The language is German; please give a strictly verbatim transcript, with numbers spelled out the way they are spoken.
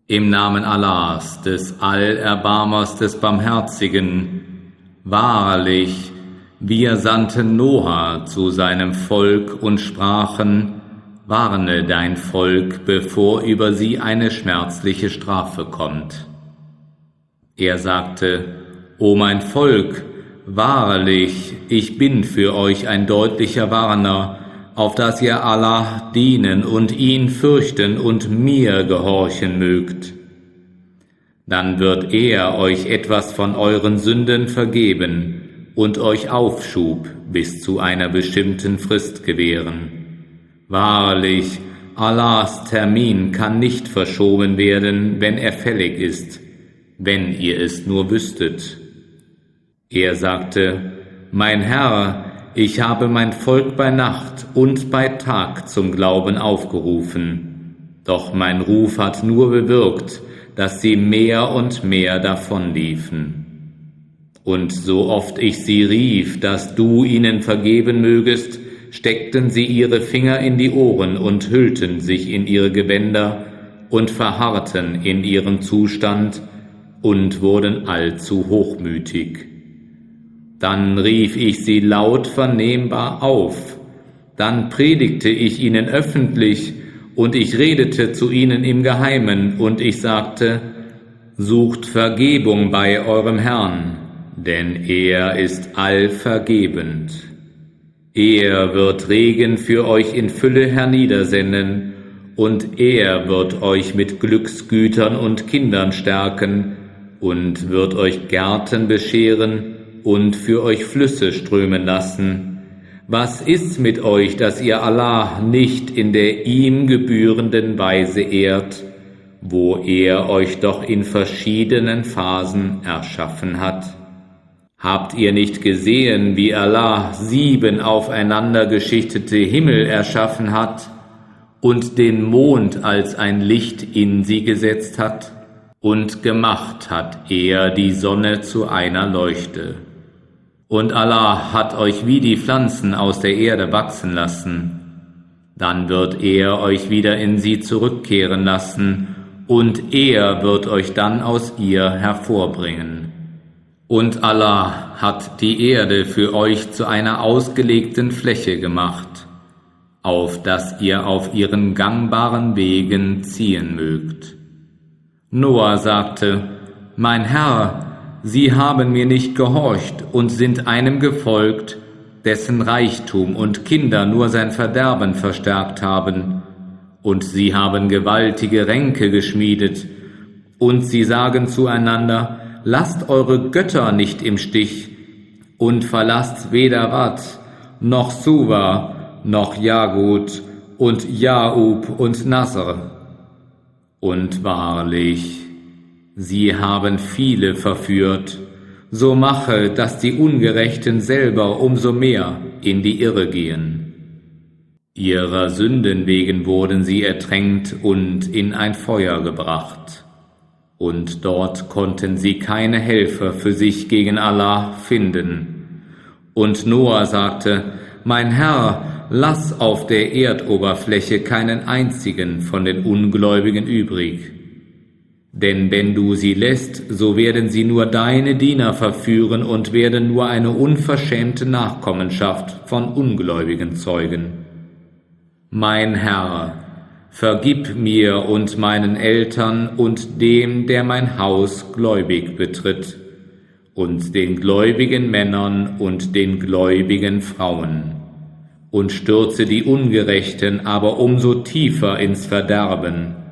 Im Namen Allahs, des Allerbarmers, des Barmherzigen, wahrlich, wir sandten Noah zu seinem Volk und sprachen, warne dein Volk, bevor über sie eine schmerzliche Strafe kommt. Er sagte, O mein Volk, wahrlich, ich bin für euch ein deutlicher Warner, auf dass ihr Allah dienen und ihn fürchten und mir gehorchen mögt. Dann wird er euch etwas von euren Sünden vergeben und euch Aufschub bis zu einer bestimmten Frist gewähren. Wahrlich, Allahs Termin kann nicht verschoben werden, wenn er fällig ist, wenn ihr es nur wüsstet. Er sagte, mein Herr, ich habe mein Volk bei Nacht und bei Tag zum Glauben aufgerufen, doch mein Ruf hat nur bewirkt, dass sie mehr und mehr davonliefen. Und so oft ich sie rief, dass du ihnen vergeben mögest, steckten sie ihre Finger in die Ohren und hüllten sich in ihre Gewänder und verharrten in ihrem Zustand und wurden allzu hochmütig. Dann rief ich sie laut vernehmbar auf, dann predigte ich ihnen öffentlich und ich redete zu ihnen im Geheimen und ich sagte, sucht Vergebung bei eurem Herrn, denn er ist allvergebend. Er wird Regen für euch in Fülle herniedersenden und er wird euch mit Glücksgütern und Kindern stärken und wird euch Gärten bescheren und für euch Flüsse strömen lassen. Was ist's mit euch, dass ihr Allah nicht in der ihm gebührenden Weise ehrt, wo er euch doch in verschiedenen Phasen erschaffen hat? Habt ihr nicht gesehen, wie Allah sieben aufeinander geschichtete Himmel erschaffen hat und den Mond als ein Licht in sie gesetzt hat? Und gemacht hat er die Sonne zu einer Leuchte. Und Allah hat euch wie die Pflanzen aus der Erde wachsen lassen. Dann wird er euch wieder in sie zurückkehren lassen, und er wird euch dann aus ihr hervorbringen. Und Allah hat die Erde für euch zu einer ausgelegten Fläche gemacht, auf dass ihr auf ihren gangbaren Wegen ziehen mögt. Noah sagte, mein Herr, sie haben mir nicht gehorcht und sind einem gefolgt, dessen Reichtum und Kinder nur sein Verderben verstärkt haben. Und sie haben gewaltige Ränke geschmiedet. Und sie sagen zueinander, lasst eure Götter nicht im Stich und verlasst weder Wat, noch Suwa, noch Jagut und Jaub und Nasr. Und wahrlich, sie haben viele verführt, so mache, dass die Ungerechten selber umso mehr in die Irre gehen. Ihrer Sünden wegen wurden sie ertränkt und in ein Feuer gebracht. Und dort konnten sie keine Helfer für sich gegen Allah finden. Und Noah sagte, mein Herr, lass auf der Erdoberfläche keinen einzigen von den Ungläubigen übrig. Denn wenn du sie lässt, so werden sie nur deine Diener verführen und werden nur eine unverschämte Nachkommenschaft von Ungläubigen zeugen. Mein Herr, vergib mir und meinen Eltern und dem, der mein Haus gläubig betritt, und den gläubigen Männern und den gläubigen Frauen, und stürze die Ungerechten aber umso tiefer ins Verderben,